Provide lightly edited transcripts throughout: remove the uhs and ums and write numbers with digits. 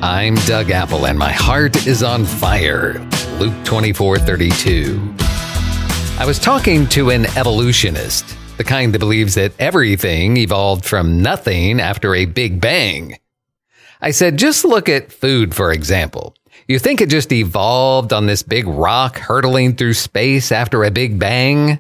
I'm Doug Apple, and my heart is on fire. Luke 24:32. I was talking to an evolutionist, the kind that believes that everything evolved from nothing after a big bang. I said, just look at food, for example. You think it just evolved on this big rock hurtling through space after a big bang?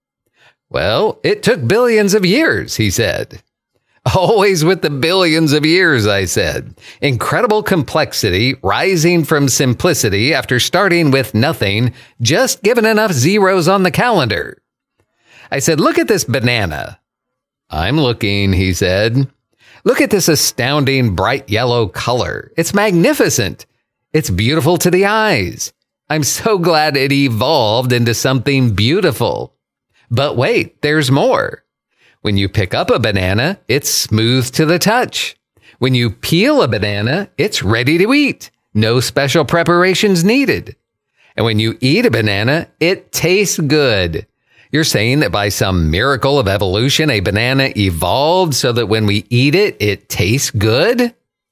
Well, it took billions of years, he said. Always with the billions of years, I said. Incredible complexity rising from simplicity after starting with nothing, just given enough zeros on the calendar. I said, look at this banana. I'm looking, he said. Look at this astounding bright yellow color. It's magnificent. It's beautiful to the eyes. I'm so glad it evolved into something beautiful. But wait, there's more. When you pick up a banana, it's smooth to the touch. When you peel a banana, it's ready to eat. No special preparations needed. And when you eat a banana, it tastes good. You're saying that by some miracle of evolution, a banana evolved so that when we eat it, it tastes good?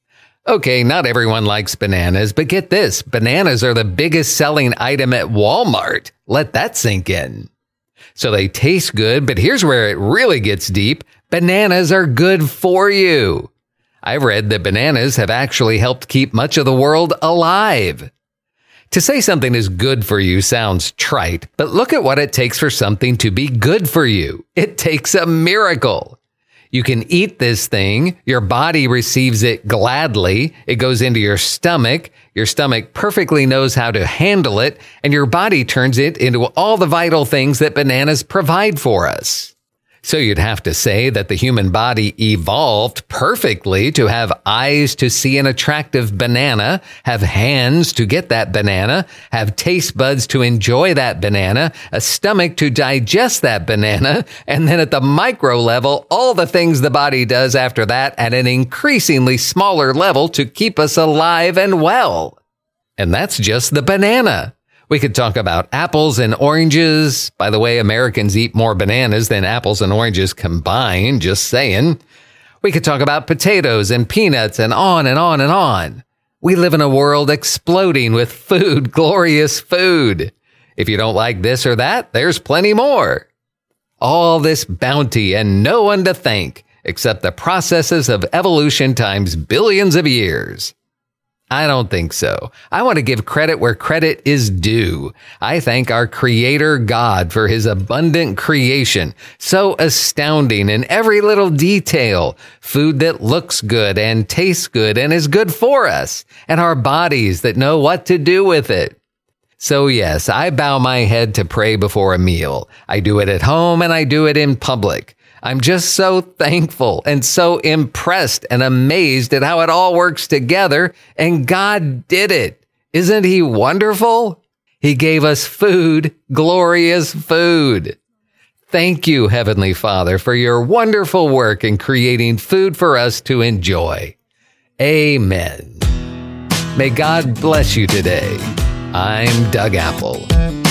Okay, not everyone likes bananas, but get this. Bananas are the biggest selling item at Walmart. Let that sink in. So they taste good, but here's where it really gets deep. Bananas are good for you. I've read that bananas have actually helped keep much of the world alive. To say something is good for you sounds trite, but look at what it takes for something to be good for you. It takes a miracle. You can eat this thing. Your body receives it gladly. It goes into your stomach. Your stomach perfectly knows how to handle it, and your body turns it into all the vital things that bananas provide for us. So you'd have to say that the human body evolved perfectly to have eyes to see an attractive banana, have hands to get that banana, have taste buds to enjoy that banana, a stomach to digest that banana, and then at the micro level, all the things the body does after that at an increasingly smaller level to keep us alive and well. And that's just the banana. We could talk about apples and oranges. By the way, Americans eat more bananas than apples and oranges combined, just saying. We could talk about potatoes and peanuts and on and on and on. We live in a world exploding with food, glorious food. If you don't like this or that, there's plenty more. All this bounty and no one to thank except the processes of evolution times billions of years. I don't think so. I want to give credit where credit is due. I thank our Creator God for His abundant creation, so astounding in every little detail. Food that looks good and tastes good and is good for us, and our bodies that know what to do with it. So yes, I bow my head to pray before a meal. I do it at home and I do it in public. I'm just so thankful and so impressed and amazed at how it all works together, and God did it. Isn't He wonderful? He gave us food, glorious food. Thank you, Heavenly Father, for your wonderful work in creating food for us to enjoy. Amen. May God bless you today. I'm Doug Apple.